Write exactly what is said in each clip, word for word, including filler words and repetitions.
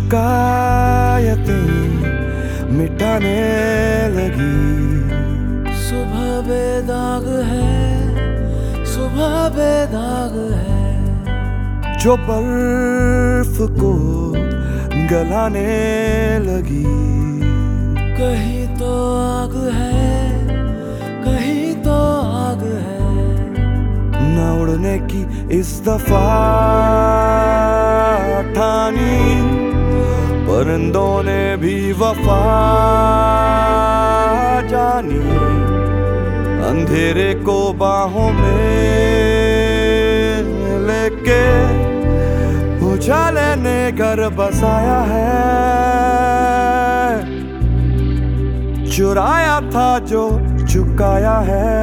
शिकायतें मिटाने लगी। सुबह बेदाग है, सुबह बेदाग है, जो बर्फ को गलाने लगी। कहीं तो आग है, कहीं तो आग है, न उड़ने की इस दफा ठानी, परिंदों ने भी वफा जानी। अंधेरे को बाहों में लेके उजाले ने घर बसाया है। चुराया था जो चुकाया है।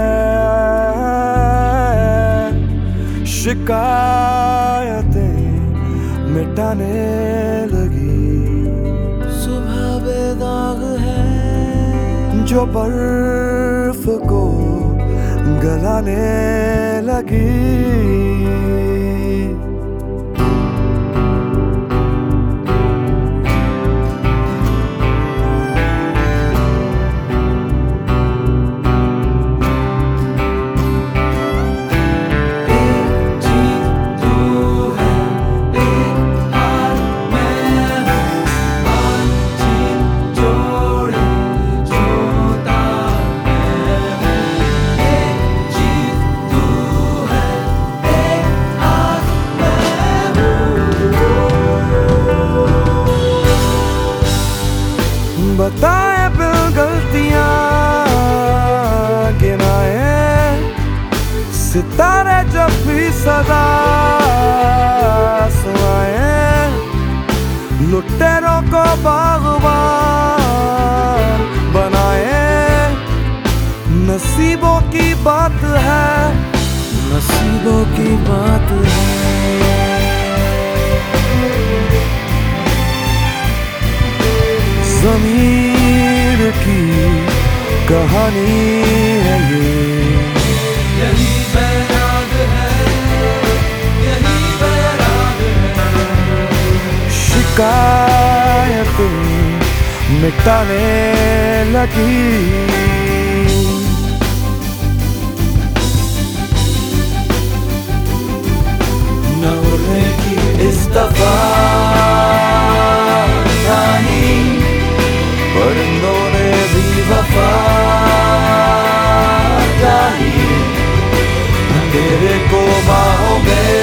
शिकायतें मिटाने लगी। सुबह बेदाग है, जो बर्फ को गलाने लगी। बताए बिल गलतियां गिनाए, सितारे जब भी सदा सुनाए। लुटेरों को बागबान बनाए। नसीबों की बात है, नसीबों की बात है। ज़मीर की कहानी है ये। यही बैराग है, यही बैराग है, शिकायतें मिटाने लगी। न उड़ने की इस दफा ठानी, परिंदों ने भी वफा जानी। अंधेरे को बाहों में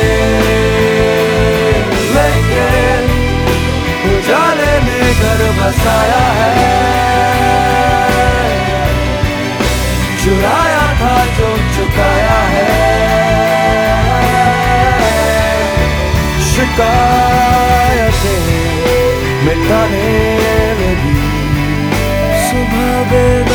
लेके उजाले ने घर बसाया है। चुराया था जो चुकाया है। शिकायतें मिटाने लगी। सुबह बेदाग